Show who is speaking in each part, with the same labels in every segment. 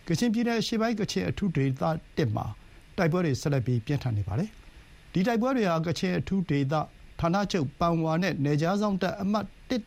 Speaker 1: ကချင်ပြည်နယ်အရှေ့ပိုင်းကချင်အထူးဒေသ1မှာတိုက်ပွဲတွေဆက်လက်ပြီးပြင်းထန်နေပါတယ်။ဒီတိုက်ပွဲတွေဟာကချင်အထူးဒေသဌာနချုပ်ပန်ဝါနဲ့နယ်ခြားစောင့်တပ်အမှတ်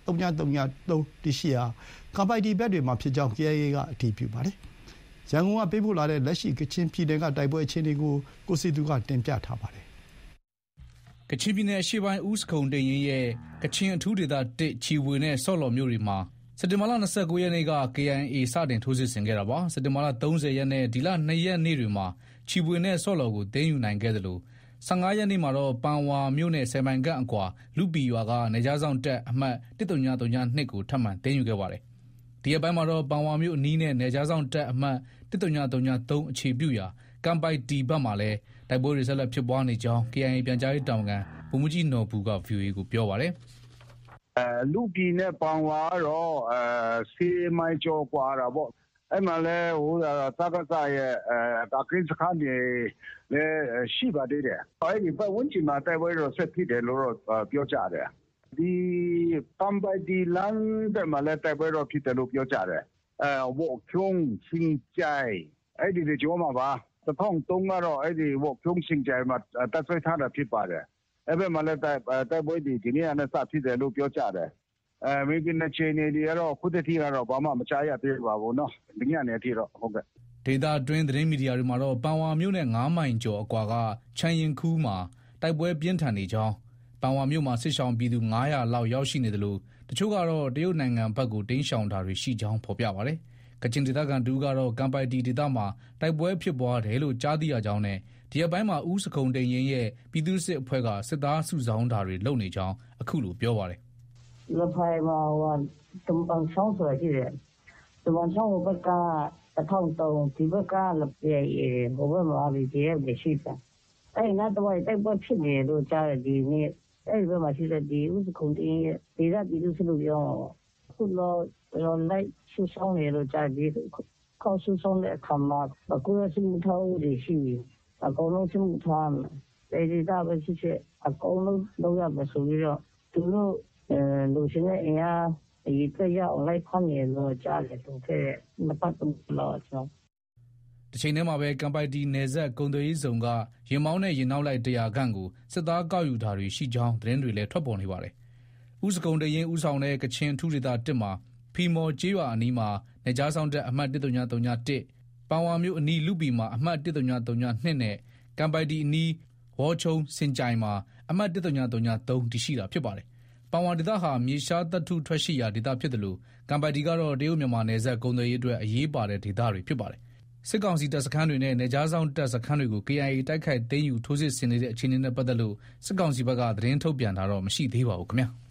Speaker 1: 13033တရှိရာကံပိုက်တီဘက်တွေမှာဖြစ်ကြောင်း KIA ကအတည်ပြုပါတယ်။ရန်ကုန်ကပေးပို့လာတဲ့လက်ရှိကချင်ပြည်နယ်ကတိုက်ပွဲအခြေအနေကိုကိုစီသူကတင်ပြထားပါတယ်
Speaker 2: ။ကချင်ပြည်နယ်အရှေ့ပိုင်းဦးစခုံတိန်ရင်ရဲ့ကချင်အထူးဒေသ1ချီဝေနဲ့ဆော့လော်မြို့တွေမှာစက်တင်ဘာလ29ရက်နေ့က KIA စတင်ထိုးစစ်ဆင်ခဲ့တာပါ။စက်တင်ဘာလ30ရက်နဲ့ဒီလ2ရက်နေ့တွေမှာချီဝေနဲ့ဆော့လော်ကိုသိမ်းယူနိုင်ခဲ့သလို15ရက်နေ့မှာတော့ပန်ဝါမြို့နဲ့10မိုင်ခန့်အကွာလူပီရွာကနယ်ခြားစောင့်တပ်အမှတ်13032ကိုထပ်မံသိမ်းယူခဲ့ပါတယ်။ဒီရက်ပိုင်းမှာတော့ပန်ဝါမြို့အနီးနဲ့နယ်ခြားစောင့်တပ်အမှတ်13033အခြေပြုရာကံပိုက်တီဘက်မှာလည်းတိုက်ပွဲတွေဆက်လက်ဖြစ်ပွားနေကြောင်း KIA ပြန်ကြားရေးတာဝန်ခံဗိုလ်မှူးကြီးနော်ဘူက VOA ကိုပြောပါတယ်
Speaker 3: ။လူပီနဲ့ပန်ဝါကတော့10မိုင်ကျော်กว่าတာပေါ့အဲ့မှာလဲတက္ကသရဲ့တာကင်းစခန်းတွေလည်းရှိပါသေးတယ်အဲ့ဒီပတ်ဝန်းကျင်မှာတိုက်ပွဲတော့ဆက်ဖြစ်တယ်လို့တော့ပြောကြတယ်ဒီကမ်ပိုက်တီလမ်းဘက်မှာလည်းတိုက်ပွဲတော့ဖြစ်တယ်လို့ပြောကြတယ်ဝေါ့ကျုံစင်ကြိုင်အဲ့ဒီကြောမှာပါ2003ကတော့အဲ့ဒီဝေါ့ကျုံစင်ကြိုင်မှာတပ်ဆွဲထားတာဖြစ်ပါတယ်အဲ့ဘက်မှာလည်းတိုက်ပွဲဒီနေ့ကလည်းစဖြစ်တယ်လို့ပြောကြတယ်မိဘနဲ့ချင်းနေတွေကတော့ခုတည်းကတော့ဘာမှမချရသေးပါဘူးเนาะဒီညနေအထိတော့ဟုတ်ကဲ့
Speaker 2: ဒေတာတွင်းသတင်းမီဒီယာတွေမှာတော့ပန်ဝါမြို့နဲ့9မိုင်ကျော်အကွာကချန်ရင်ခူးမှာတိုက်ပွဲပြင်းထန်နေကြောင်းပန်ဝါမြို့မှာစစ်ရှောင်ပြည်သူ900လောက်ရောက်ရှိနေတယ်လို့တချို့ကတော့တရုတ်နိုင်ငံဘက်ကိုတိမ်းရှောင်တာတွေရှိကြောင်းဖော်ပြပါတယ်ကချင်ဒေသခံတူကတော့ကံပိုက်တီဒေသမှာတိုက်ပွဲဖြစ်ပွားတယ်လို့ကြားသိရကြောင်းနဲ့ဒီရက်ပိုင်းမှာဦးစခုံတိန်ရင်ရဲ့ပြည်သူ့စစ်အဖွဲ့ကစစ်သားစုဆောင်းတာတွေလုပ်နေကြောင်းအခုလိုပြောပါတယ်
Speaker 4: လဖိုင်မှာတုံပန်းဆောင်ဆိုရှိတယ်။တုံပန်းဆောင်ဘက်က1003ဒီဘက်ကလည်းဟိုဘက်မှာဒီရဲ့ရှိတယ်။အဲ့နောက်တော့တိုက်ပွဲဖြစ်နေလို့ကြားတယ်ဒီနေ့အဲ့ဘက်မှာရှိတဲ့ဒီဥစခုံတင်းရဲ့ဒေသပြည်သူ့စစ်လို့ပြောခုတော့လိုက်ဆူဆောင်နေလို့ကြားဒီခေါ်ဆူဆောင်တဲ့အခါမှာအခုရစီမှုထားဦးရှိအကုန်လုံးစစ်မှုထားတယ်ဒီဒေသပဲရှိချက်အကုန်လုံးလုပ်ရမယ်ဆိုပြီးတော့သူတို့လူရှင်ရဲ့အင်အားဒီပြရအောင်လိုက်ဖမ်းနေလို့ကြားတယ်သူခဲ့မပတ်ဘူးလို့ကျွန်တော်
Speaker 2: တစ်ချိန်တည်းမှာပဲကံပိုက်တီနယ်ဆက်ကုံသွေးရေးစုံကရင်မောင်းနဲ့ရင်နောက်လိုက်100ခန့်ကိုစစ်သားကောက်ယူတာတွေရှိကြောင်းသတင်းတွေလည်းထွက်ပေါ်နေပါတယ်။ဦးစကုံတရင်ဦးဆောင်တဲ့ကချင်ထူးဒေသ1မှာဖီမော်ကျေးရွာအနီးမှာနယ်ကြားဆောင်တဲ့အမှတ်13031ပန်ဝါမြို့အနီးလူပီမှာအမှတ်13032နဲ့ကံပိုက်တီအနီးဝေါ်ချုံစင်ကြိုင်မှာအမှတ်13033တရှိတာဖြစ်ပါတယ်။ပန်ဝါဒေသဟာမြေရှားသတ္ထုထွက်ရှိရာဒေသဖြစ်တယ်လို့ကံပိုက်တီကတော့တရုတ်မြန်မာနယ်စပ်ကုန်သွယ်ရေးအတွက်အရေးပါတဲ့ဒေသတွေဖြစ်ပါတယ်။စစ်ကောင်စီတပ်စခန်းတွေနဲ့နယ်ကြားစောင့်တပ်စခန်းတွေကို KIA တိုက်ခိုက်သိမ်းယူထိုးစစ်ဆင်နေတဲ့အခြေအနေနဲ့ပတ်သက်လို့စစ်ကောင်စီဘက်ကသတင်းထုတ်ပြန်တာတော့မရှိသေးပါဘူးခင်ဗျာ။